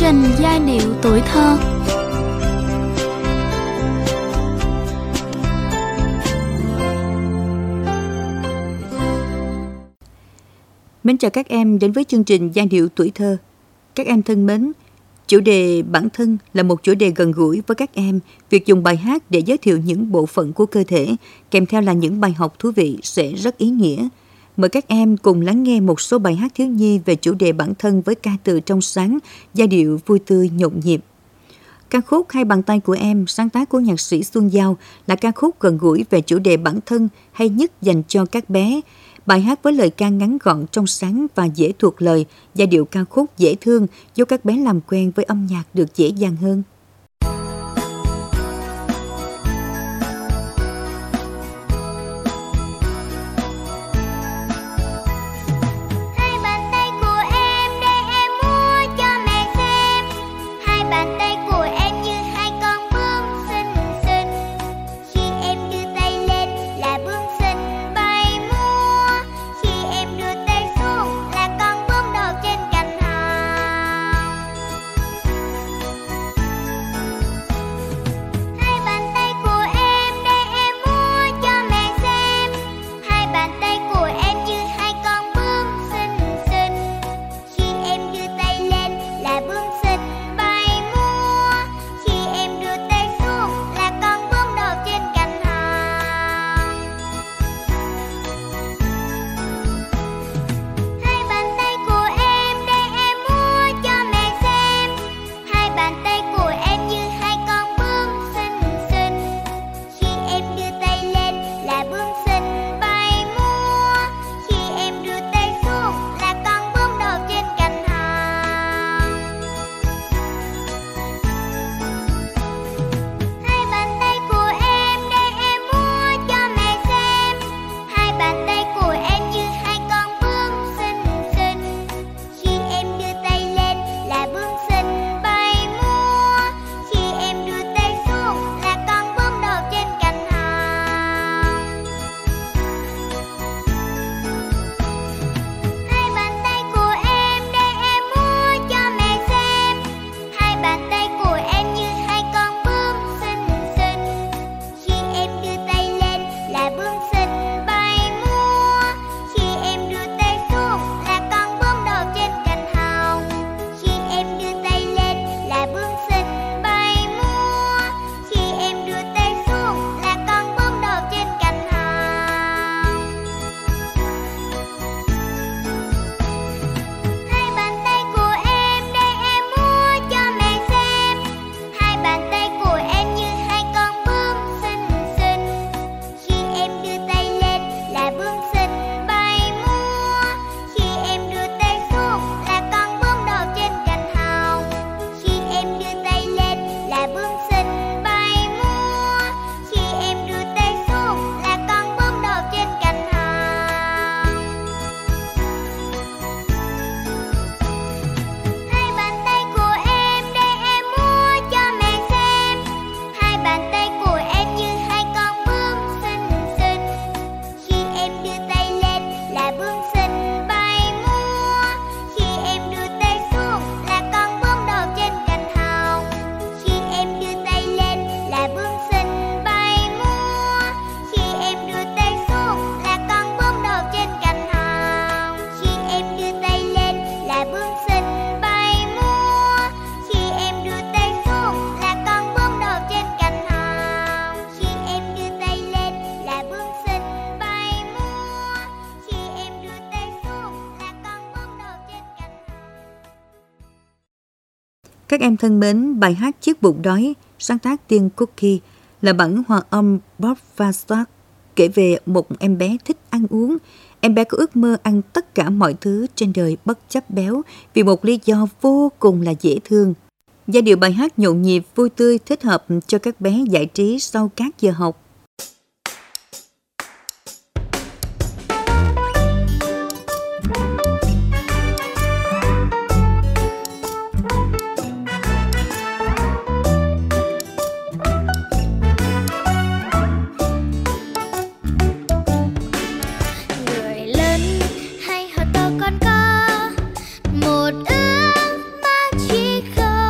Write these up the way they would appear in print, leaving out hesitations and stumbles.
trình giai điệu tuổi thơ. Mến chào các em đến với chương trình giai điệu tuổi thơ. Các em thân mến, chủ đề bản thân là một chủ đề gần gũi với các em. Việc dùng bài hát để giới thiệu những bộ phận của cơ thể, kèm theo là những bài học thú vị sẽ rất ý nghĩa. Mời các em cùng lắng nghe một số bài hát thiếu nhi về chủ đề bản thân với ca từ trong sáng, giai điệu vui tươi nhộn nhịp. Ca khúc Hai bàn tay của em, sáng tác của nhạc sĩ Xuân Giao, là ca khúc gần gũi về chủ đề bản thân hay nhất dành cho các bé. Bài hát với lời ca ngắn gọn, trong sáng và dễ thuộc lời, giai điệu ca khúc dễ thương giúp các bé làm quen với âm nhạc được dễ dàng hơn. Các em thân mến, bài hát Chiếc bụng đói, sáng tác Tiên Cookie, là bản hòa âm Bob Fastback, kể về một em bé thích ăn uống. Em bé có ước mơ ăn tất cả mọi thứ trên đời bất chấp béo vì một lý do vô cùng là dễ thương. Giai điệu bài hát nhộn nhịp, vui tươi, thích hợp cho các bé giải trí sau các giờ học. Một ước mơ chỉ không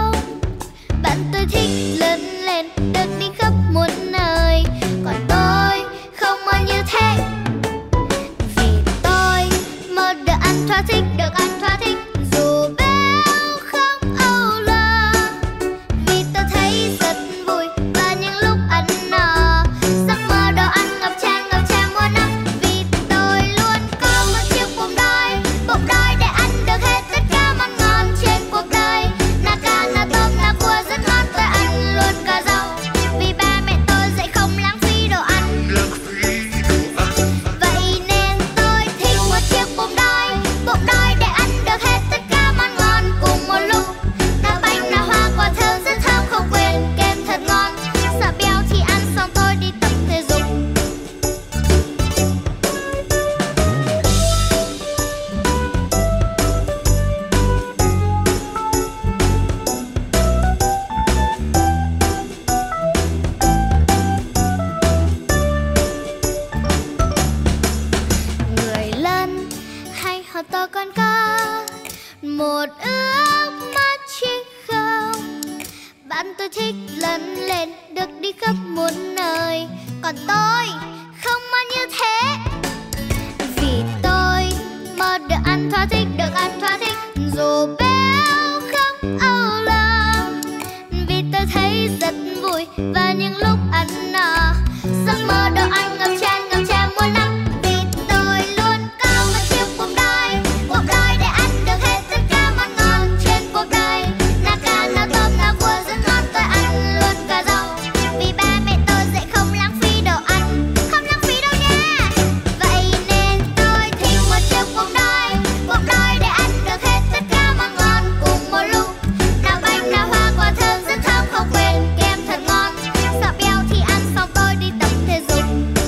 lên được đi khắp muôn nơi. Còn tôi không mơ như thế, vì tôi mơ được ăn thỏa thích, dù béo không âu lo. Vì tôi thấy rất vui và những lúc ăn no, giấc mơ đồ ăn ngập tràn muôn năm. Vì tôi luôn có một chiếc bụng đói để ăn được hết tất cả món ngon trên cuộc đời. Nào cá, nào tôm, nào cua rất ngon, tôi ăn luôn cả rau. Vì ba mẹ tôi dạy không lãng phí đồ ăn, không lãng phí đâu nha. Vậy nên tôi thích một chiếc bụng đói để ăn được hết tất cả món ngon cùng một lúc. Nào bánh, nào hoa quả thơm rất thơm, không quên kem thật ngon. Sợ béo thì ăn xong tôi đi tập thể dục.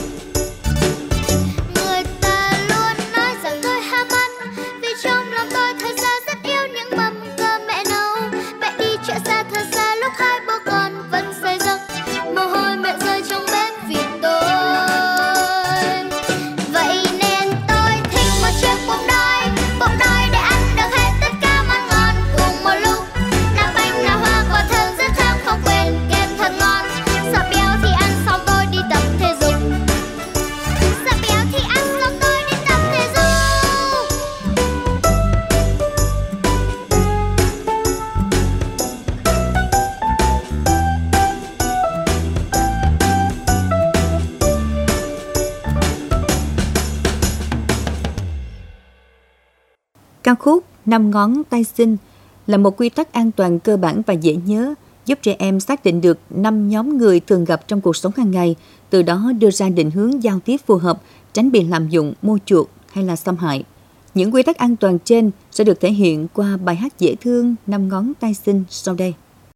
Người ta luôn nói rằng tôi ham ăn, vì trong lòng tôi thật ra rất yêu những mâm cơm mẹ nấu. Mẹ đi chợ xa thật xa lúc hai bố con vẫn say giấc, mồ hôi mẹ rơi trong bếp vì tôi. Vậy nên tôi thích một chiếc bụng đói để ăn được hết tất cả món ngon cùng một lúc. Nào bánh, nào hoa quả thơm rất thơm, không quên kem thật ngon. Sợ béo thì ăn xong tôi đi tập thể dục. Ca khúc 5 ngón tay xinh là một quy tắc an toàn cơ bản và dễ nhớ, giúp trẻ em xác định được 5 nhóm người thường gặp trong cuộc sống hàng ngày, từ đó đưa ra định hướng giao tiếp phù hợp, tránh bị lạm dụng, mua chuộc hay là xâm hại. Những quy tắc an toàn trên sẽ được thể hiện qua bài hát dễ thương 5 ngón tay xinh sau đây.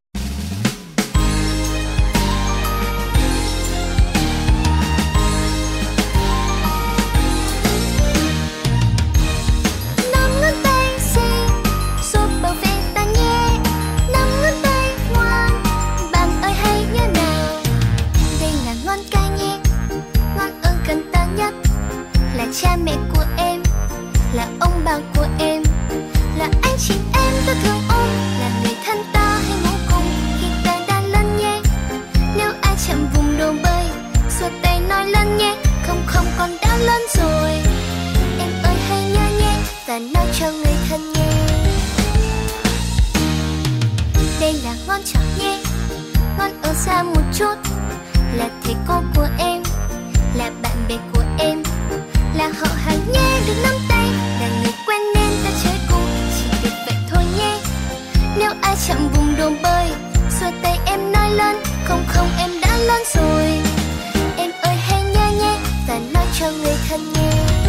Năm ngón tay xinh giúp bảo vệ ta nhé. Năm ngón tay ngoan, bạn ơi hãy nhớ nào. Đây là ngón cái nhé, ngón ơn cần ta nhất. Là cha mẹ của em, là ông bà của em, là anh chị em tôi thương ôm, là người thân ta hay ngủ cùng khi ta đã lớn nhé. Nếu ai chậm vùng đồ bơi, xua tay nói lớn nhé. Không con đã lớn rồi, em ơi hãy nhớ nhé, và nói cho người thân nghe. Đây là ngón trỏ nhé, ngón ở xa một chút, là thầy cô của em, là bạn bè của em, là họ hàng nhé. Được nắm tay, là người quen nên ta chơi cùng, chỉ được vậy thôi nhé. Nếu ai chậm vùng đồ bơi, xua tay em nói lớn. Không em đã lớn rồi, em ơi hãy nhớ nhé, và nói cho người thân nghe.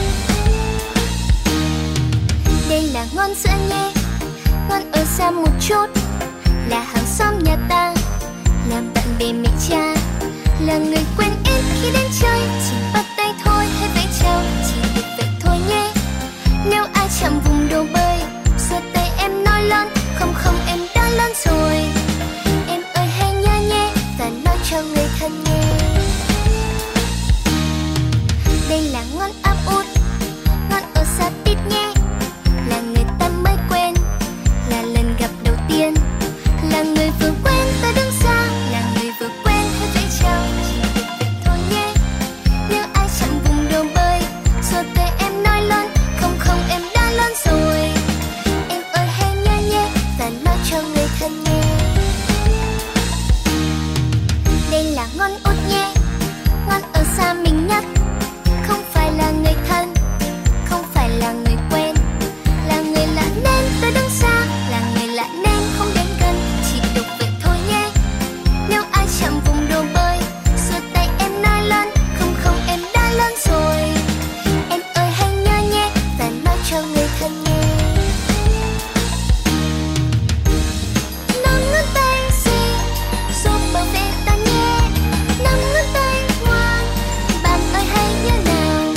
Đây là ngón giữa nhé, ngón ở xa một chút, là hàng xóm nhà ta, là bạn bè mẹ cha, là người quen ít khi đến chơi. Chỉ bắt tay thôi hay vẫy chào, chỉ được vậy thôi nhé. Nếu ai chậm vùng đồ bơi, xua tay em nói lớn. Không em đã lớn rồi, em ơi hãy nhớ nhé, và nói cho người thân nghe. Đây là ngón áp út, ngón ở xa tít nhé, là người ta mới quen, là lần gặp đầu tiên, là người vừa quen ta đứng xa, là người vừa quen hay vẫy chào, chỉ được vậy thôi nhé. Nếu ai chặn vùng đồ bơi, xua tay em nói lớn. Không em đã lớn rồi, em ơi hãy nhớ nhé, và nói cho người thân nghe. Đây là ngón út nhé, ngón ở xa mình nhất, không phải là người thân, không phải là người quen, là người lạ nên ta đứng xa, là người lạ nên không đến gần, chỉ được vậy thôi nhé. Nếu ai chậm vùng đồ bơi, xua tay em nói lớn. Không em đã lớn rồi, em ơi hãy nhớ nhé, và nói cho người thân nghe. Năm ngón tay xinh giúp bảo vệ ta nhé. Năm ngón tay ngoan, bạn ơi hãy nhớ nào.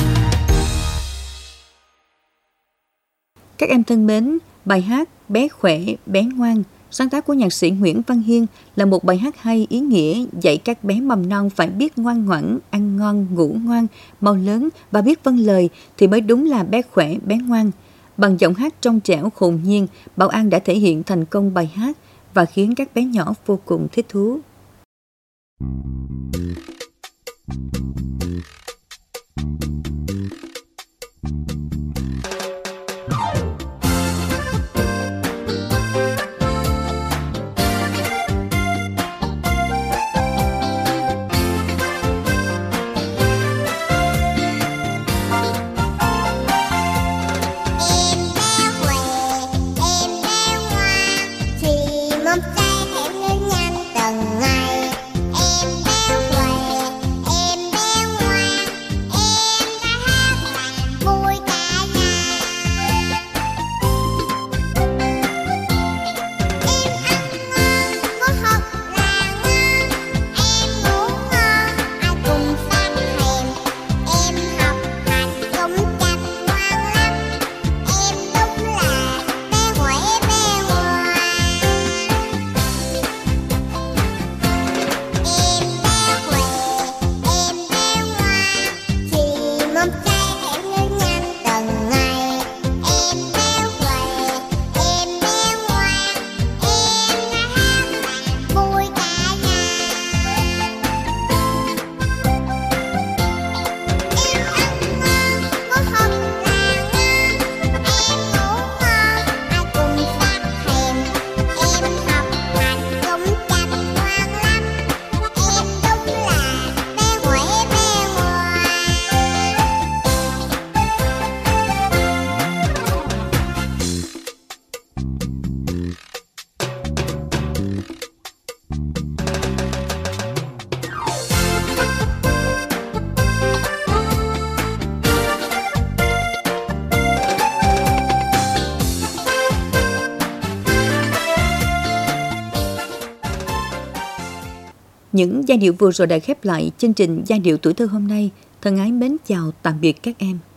Các em thân mến, bài hát Bé khỏe, bé ngoan, sáng tác của nhạc sĩ Nguyễn Văn Hiên là một bài hát hay, ý nghĩa, dạy các bé mầm non phải biết ngoan ngoãn, ăn ngon, ngủ ngoan, mau lớn và biết vâng lời thì mới đúng là bé khỏe, bé ngoan. Bằng giọng hát trong trẻo hồn nhiên, Bảo An đã thể hiện thành công bài hát và khiến các bé nhỏ vô cùng thích thú. Những giai điệu vừa rồi đã khép lại chương trình Giai điệu tuổi thơ hôm nay. Thân ái mến chào tạm biệt các em.